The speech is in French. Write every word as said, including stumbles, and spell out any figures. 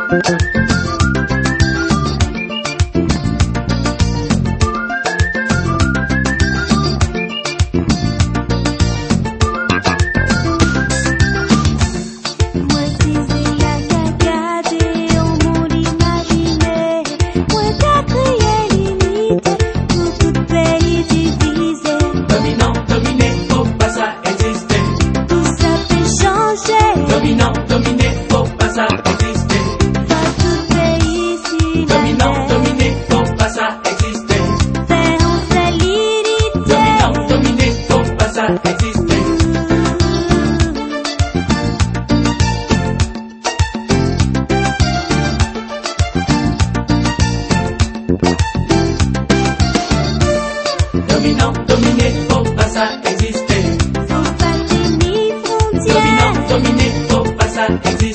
Dominant, dominé, faut pas ça exister. Dans tout pays si Dominant, dominé, faut pas ça exister. faire en salidité. Dominant, dominé, faut pas ça exister. Dominant, dominé, faut pas ça exister. Faut pas tenir frontière. Dominant, dominé, faut pas ça exister.